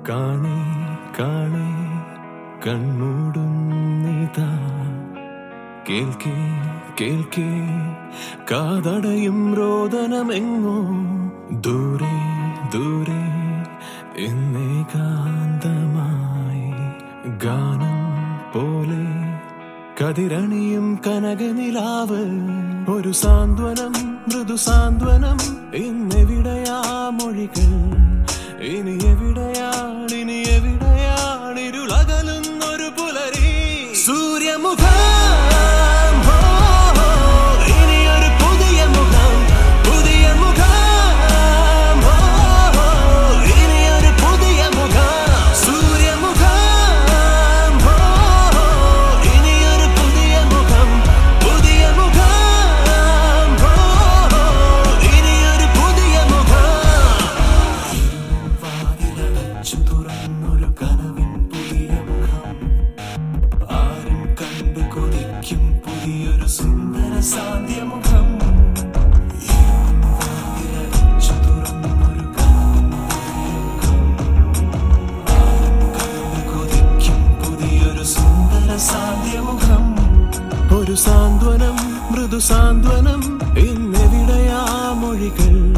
കാണേ കാണേ കൺമൂടുന്നിതാ കേൾക്കേ കേൾക്കേ കാതടയും രോദനമെങ്ങോ ദൂരെ ദൂരെ എന്നേകാന്തമായി ഗാനം പോലെ കതിരണിയും കനകനിലാവ് ഒരു സാന്ത്വനം മൃദു സാന്ത്വനം ഇന്നെവിടെയാ മൊഴികൾ ഇനി എവിടെയാണിരുളകലുന്നൊരു പുലരി സൂര്യമുഖം ഇനിയൊരു പുതിയ മുഖം പുതിയ മുഖം ഇനിയൊരു പുതിയ മുഖം സൂര്യമുഖം ഇനിയൊരു പുതിയ മുഖം പുതിയ മുഖം ഇനിയൊരു പുതിയ മുഖം വാതിലടച്ചു തുറന്നൊരു കനവിൻ പുതിയ മുഖം ആരും കണ്ടു കൊതിക്കും പുതിയൊരു സുന്ദര സാന്ധ്യമുഖം വാതിലടച്ചു തുറന്നൊരു കനവിൻ പുതിയ മുഖം ആരും കണ്ടു കൊതിക്കും പുതിയൊരു സുന്ദര സാന്ധ്യമുഖം ഒരു സാന്ത്വനം മൃദു സാന്ത്വനം ഇന്നെവിടെയാ മൊഴികൾ